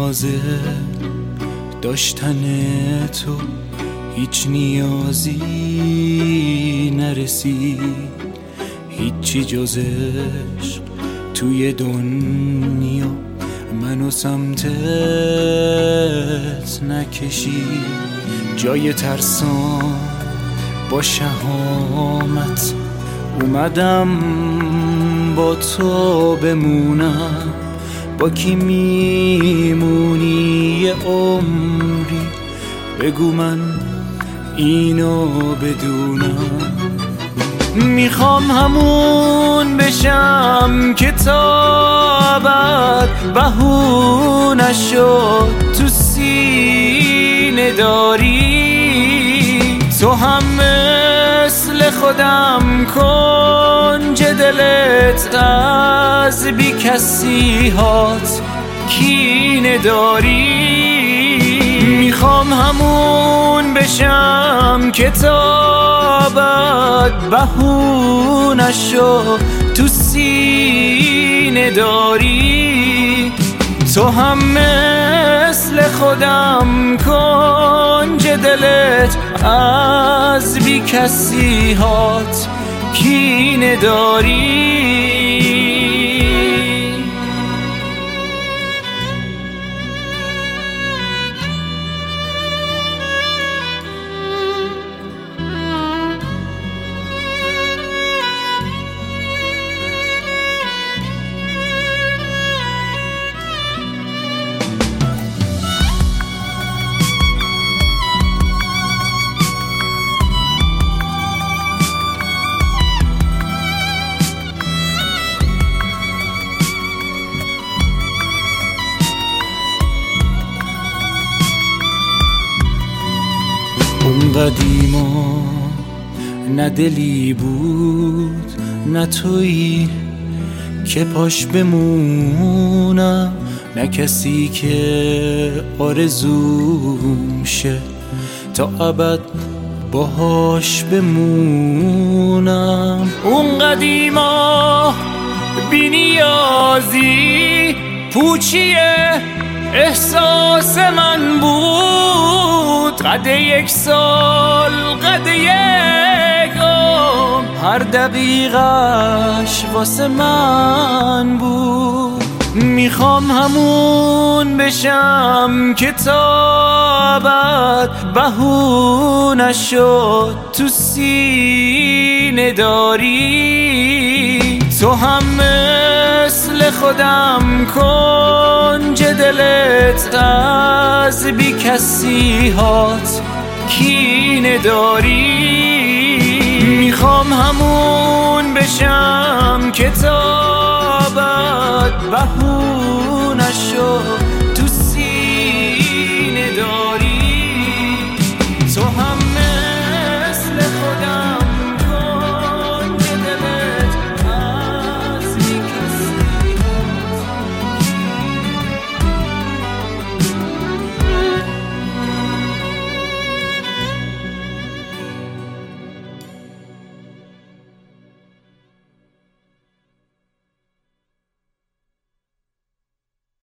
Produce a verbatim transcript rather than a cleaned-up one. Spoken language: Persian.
نیاز داشتن تو هیچ نیازی نرسید، هیچی جز عشق توی دنیا منو سمتت نکشید. جای ترسان با شهامت اومدم با تو بمونم، با کی میمونی یه عمری بگو من اینو بدونم. میخوام همون بشم که تا ابد بهونه شد تو سینه داری. تو هم مثل خودم کنج دلت از بی کسی هات کینه داری. میخوام همون بشم که تا ابد بهونه شد تو سینه داری. تو هم مثل خودم کنج دلت از بی کسی هات کینه داری. اون قدیما نه دلی بود نه تویی که پاش بمونم، نه کسی که آرزوم شه تا ابد باهاش بمونم. اون قدیما بی نیازی پوچیه احساس من بود، قد یک سال قد یک عمر هر دقیقش واسه من بود. میخوام همون بشم که تا ابد بهونه شد تو سینه داری. تو هم مثل خودم کنج دلت از بی کسی هات کینه داری. میخوام همون بشم که تا ابد بهونه شد